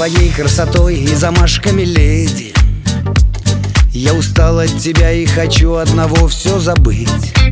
твоей красотой и замашками леди. Я устал от тебя и хочу одного все забыть.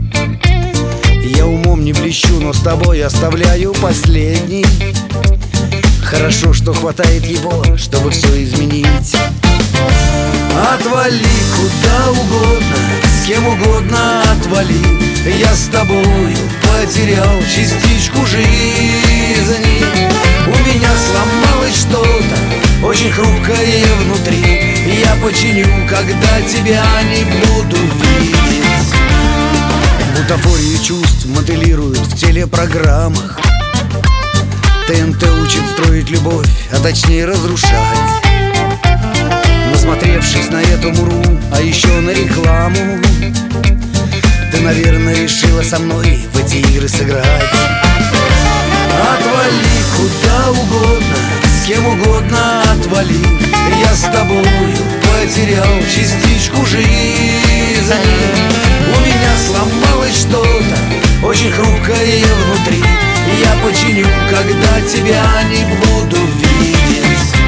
Я умом не блещу, но с тобой оставляю последний. Хорошо, что хватает его, чтобы все изменить. Отвали куда угодно, с кем угодно отвали. Я с тобою потерял частичку жизни. У меня сломалось что-то очень хрупкое внутри. Я починю, когда тебя не буду видеть. Бутафорию чувств моделируют в телепрограммах. ТНТ учит строить любовь, а точнее разрушать. Насмотревшись на эту муру, а еще на рекламу, ты, наверное, решила со мной в эти игры сыграть. Отвали куда угодно, с кем угодно отвали. Я с тобою потерял частичку жизни. У меня сломалось что-то очень хрупкое внутри. Я починю, когда тебя не буду видеть.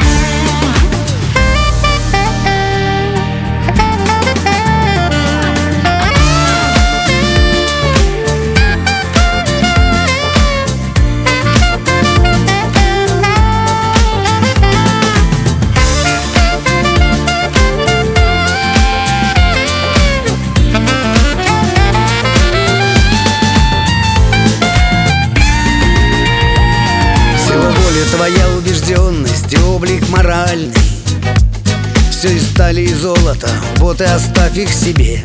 Твоя убежденность и облик моральный, все из стали и золота, вот и оставь их себе.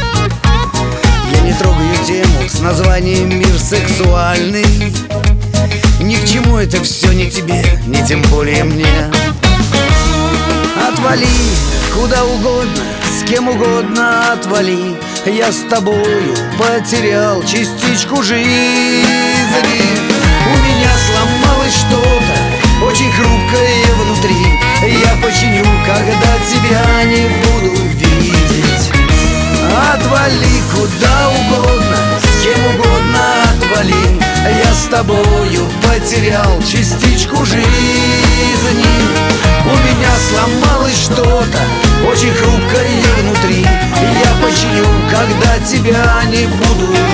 Я не трогаю тему с названием «Мир сексуальный». Ни к чему это все не тебе, не тем более мне. Отвали куда угодно, с кем угодно отвали. Я с тобою потерял частичку жизни. У меня сломалось что-то очень хрупкое внутри. Я починю, когда тебя не буду видеть. Отвали куда угодно, с кем угодно отвали. Я с тобою потерял частичку жизни. У меня сломалось что-то очень хрупкое внутри. Я починю, когда тебя не буду